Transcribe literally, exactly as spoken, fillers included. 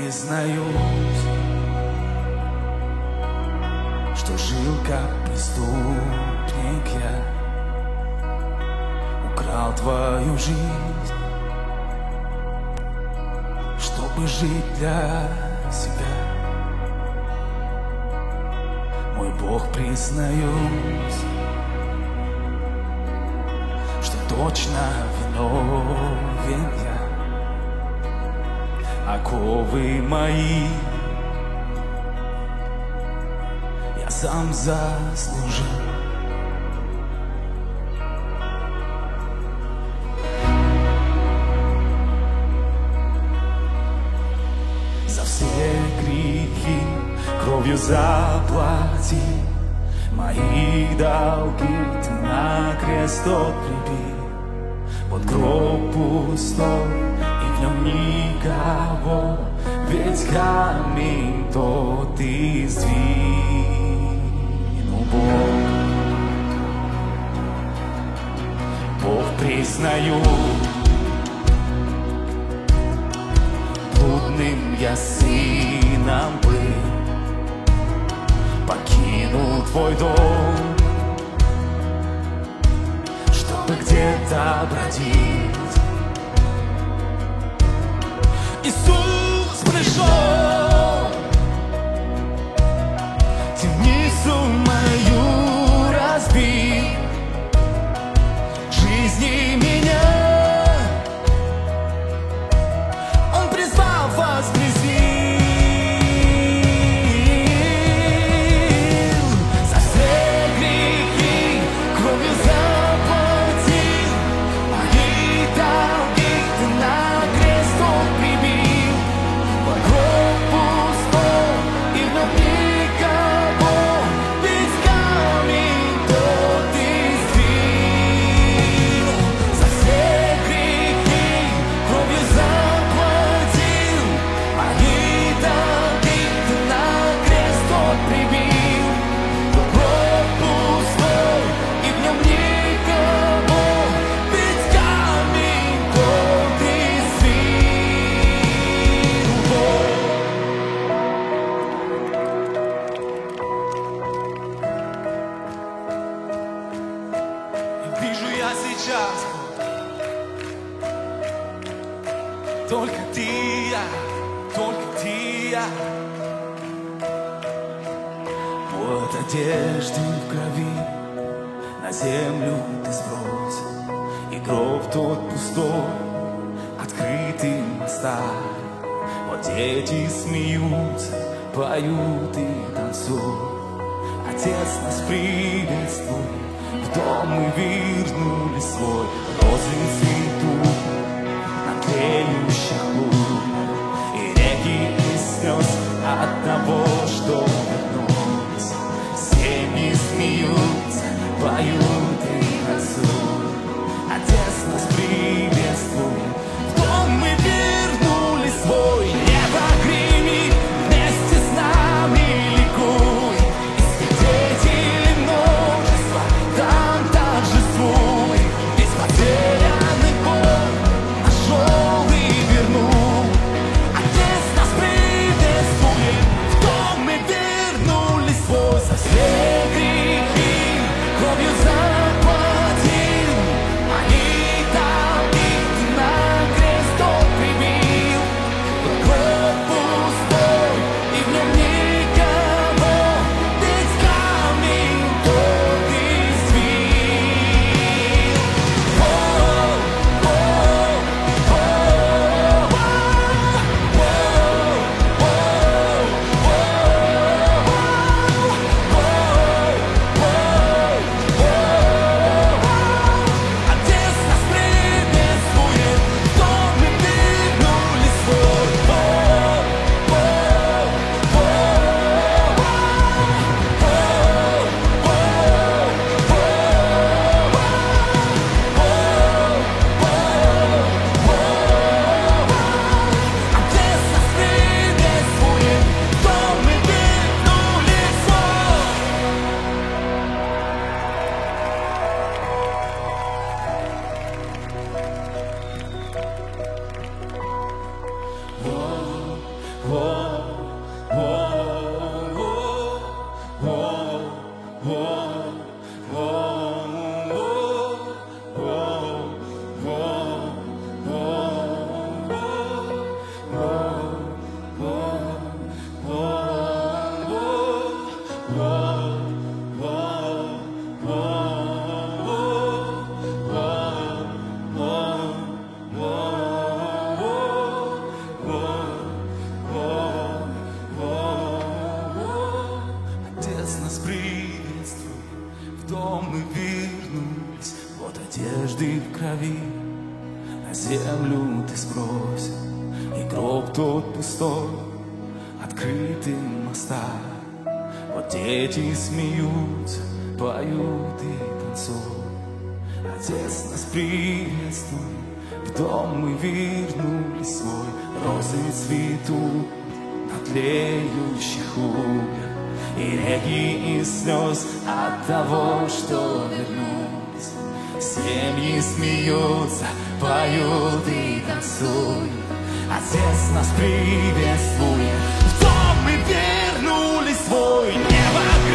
признаюсь, что жил как преступник я, украл твою жизнь, чтобы жить для себя. Мой Бог, признаюсь, что точно виновен я. Оковы мои я сам заслужил. За все грехи кровью заплати, мои долги ты на крест тот прибил. Вот гроб пустой, и в нем никого, ведь камень тот и сдвинул Бог. Бог, признаю, блудным я сыном был, покинул твой дом, чтобы где-то бродить. Иисус пришел, темницу мою разбил, жизни меня Он призвал, воскресил. За все грехи кровью заплатил, мои долги ты на крест Он прибил. Гроб пустой, и в нем никого, ведь камень тот и сдвинул. За все грехи кровью заплатил, мои долги ты на крест Он прибил. Гроб пустой, и в нем никого, ведь камень тот и сдвинул. Вижу я сейчас только ты и я, только ты и я. Вот одежду в крови на землю ты сбросил, и гроб тот пустой, открытым оставил. Вот дети смеются, поют и танцуют. Отец нас приветствует, в дом мы вернули свой. Розы цветут на тлеющих лугах, и реки из слез от того, что вернулись. Семьи смеются, поют и танцуют. Отец нас приветствует, в дом мы вернули свой. Небо гремит, вместе с нами ликуй, и свидетели множества там торжествуй. Весь потерянный Бог нашел и вернул. Отец нас приветствует, в дом нас приветствуй, в дом мы вернулись, вот одежды в крови, на землю ты сбросил, и гроб тот пустой, открыты моста. Вот дети смеются, поют и танцуют. Отец нас приветствуй, в дом мы вернулись свой. Розы цветут на тлеющих углях, и реки из слез от того, что вернулись. Семьи смеются, поют и танцуют. Отец нас приветствует, в дом мы вернулись свой. Небо